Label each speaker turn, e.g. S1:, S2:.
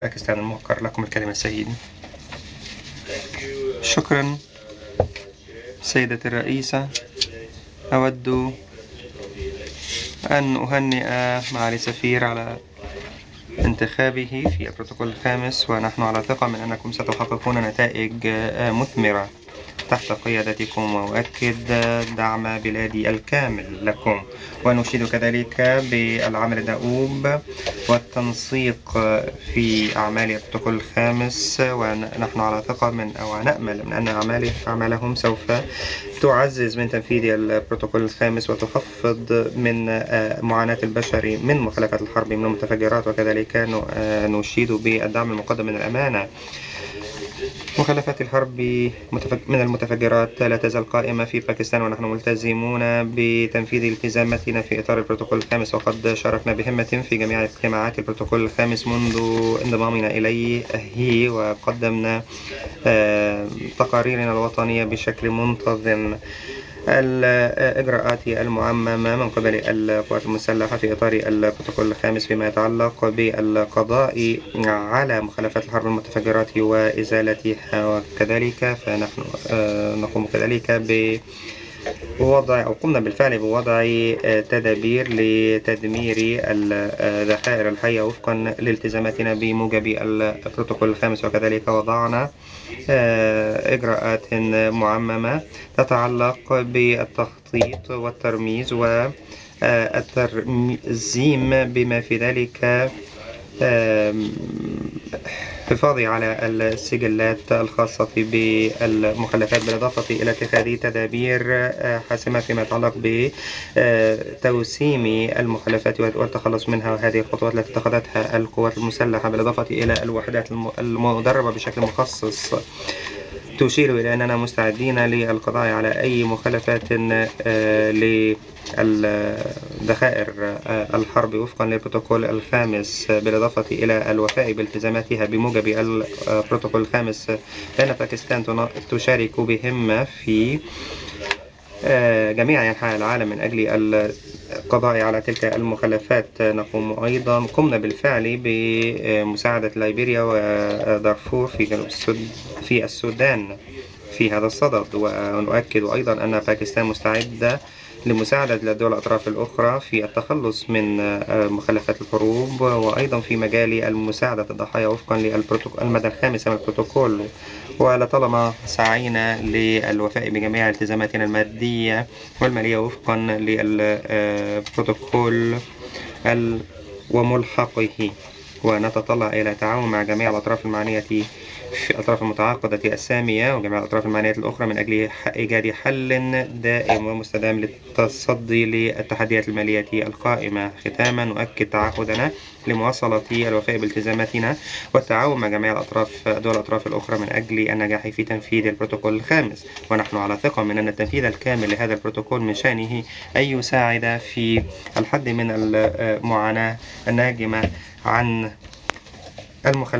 S1: باكستان الموقر. لكم الكلمة سيدي. شكرا سيدتي الرئيسة. أود أن أهنئ معالي السفير على انتخابه في البروتوكول الخامس، ونحن على ثقة من أنكم ستحققون نتائج مثمرة تحت قيادتكم، وأؤكد دعم بلادي الكامل لكم. ونشيد كذلك بالعمل الدؤوب والتنسيق في أعمال البروتوكول الخامس، ونحن على ثقة ونأمل من أن أعمالهم سوف تعزز من تنفيذ البروتوكول الخامس وتخفض من معاناة البشر من مخلفات الحرب من المتفجرات. وكذلك نشيد بالدعم المقدم من الأمانة. مخلفات الحرب من المتفجرات لا تزال قائمة في باكستان، ونحن ملتزمون بتنفيذ التزاماتنا في إطار البروتوكول الخامس، وقد شاركنا بهمة في جميع اجتماعات البروتوكول الخامس منذ انضمامنا إليه، وقدمنا تقاريرنا الوطنية بشكل منتظم. الإجراءات المعممة من قبل القوات المسلحة في إطار البروتوكول الخامس فيما يتعلق بالقضاء على مخلفات الحرب المتفجرات وإزالتها، وكذلك فنحن نقوم كذلك قمنا بالفعل بوضع تدابير لتدمير الذخائر الحية وفقا لالتزاماتنا بموجب البروتوكول الخامس، وكذلك وضعنا إجراءات معممة تتعلق بالتخطيط والترميز والترميم، بما في ذلك حفاظي على السجلات الخاصة بالمخلفات، بالإضافة إلى اتخاذ تدابير حاسمة فيما يتعلق بتوسيم المخلفات والتخلص منها. وهذه الخطوات التي اتخذتها القوات المسلحة بالإضافة إلى الوحدات المدربة بشكل مخصص تشير إلى أننا مستعدين للقضاء على أي مخلفات للذخائر الحرب وفقا للبروتوكول الخامس، بالإضافة إلى الوفاء بالتزاماتها بموجب البروتوكول الخامس. فإن باكستان تشارك بهمة في جميع أنحاء العالم من أجل القضاء على تلك المخلفات. قمنا بالفعل بمساعدة ليبيريا ودارفور في جنوب في السودان في هذا الصدد، ونؤكد أيضا أن باكستان مستعدة لمساعدة الدول الأطراف الأخرى في التخلص من مخلفات الحروب، وأيضا في مجال المساعدة الضحايا وفقا للمدى الخامس من البروتوكول. ولطالما سعينا للوفاء بجميع التزاماتنا المادية والمالية وفقا للبروتوكول وملحقه، ونتطلع إلى تعاون مع جميع الأطراف المعنية في الأطراف المتعاقدة السامية وجميع الأطراف المعنية الأخرى من أجل إيجاد حل دائم ومستدام للتصدي للتحديات المالية القائمة. ختاما نؤكد تعهدنا لمواصلة الوفاء بالتزاماتنا والتعاون مع جميع دول الأطراف الأخرى من أجل النجاح في تنفيذ البروتوكول الخامس، ونحن على ثقة من أن التنفيذ الكامل لهذا البروتوكول من شأنه أن يساعد في الحد من المعاناة الناجمة عن المخلفات